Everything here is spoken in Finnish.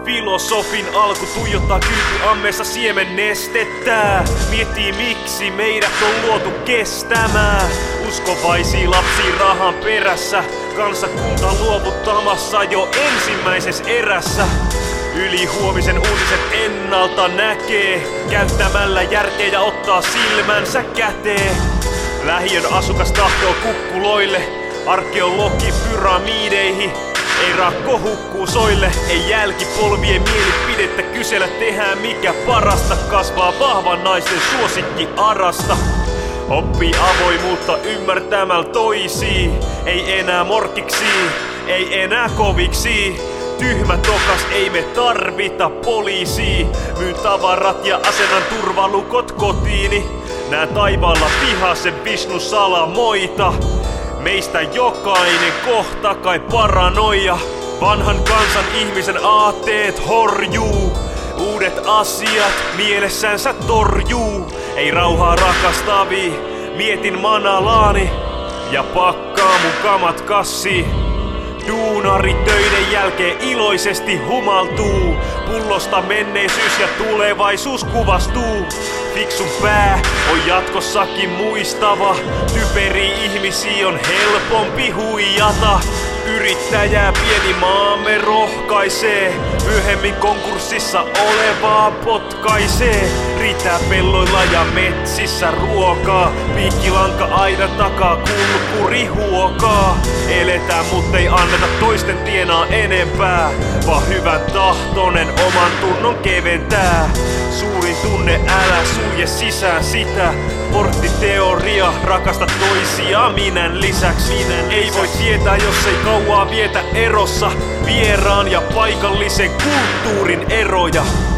Filosofin alku tuijottaa kylpyammeessa siemennestettä. Miettii miksi meidät on luotu kestämään. Uskovaisia lapsia rahan perässä. Kansakunta luovuttamassa jo ensimmäisessä erässä. Yli huomisen uutiset ennalta näkee. Käyttämällä järkeä ja ottaa silmänsä käteen. Lähiön asukas tahtoo kukkuloille. Arkeologi pyramideihin. Ei rakko hukkuu soille, ei jälkipolvien mielipidettä kysellä. Tehdään mikä parasta, kasvaa vahvan naisen suosikki arasta. Oppii avoimuutta ymmärtämällä toisia. Ei enää morkkiksi, ei enää koviksi. Tyhmä tokas, ei me tarvita poliisia. Myyn tavarat ja asennan turvalukot kotiini. Nää taivaalla vihasen Vishnu salamoita. Meistä jokainen kohta kai paranoia. Vanhan kansan ihmisen aatteet horjuu. Uudet asiat mielessänsä torjuu. Ei rauhaa rakastavi, mietin manalaani. Ja pakkaa mun kamat kassiin. Duunari töiden jälkeen iloisesti humaltuu. Pullosta menneisyys ja tulevaisuus kuvastuu. Fiksun pää on jatkossakin muistava. Typeriä ihmisiä on helpompi huijata. Yrittäjää pieni maamme rohkaisee. Myöhemmin konkurssissa olevaa potkaisee. Riittää pelloilla ja metsissä ruokaa. Piikkilanka aina takaa kulkuri huokaa. Eletään mut ei anneta toisten tienaa enempää. Vaan hyvän tahtonen oman tunnon keventää. Suurin tunne älä sulje sisään sitä. Porttiteoria rakasta toisia minän lisäksi. Ei voi tietää jos ei kauaa vietä erossa. Vieraan ja paikallisen kulttuurin eroja.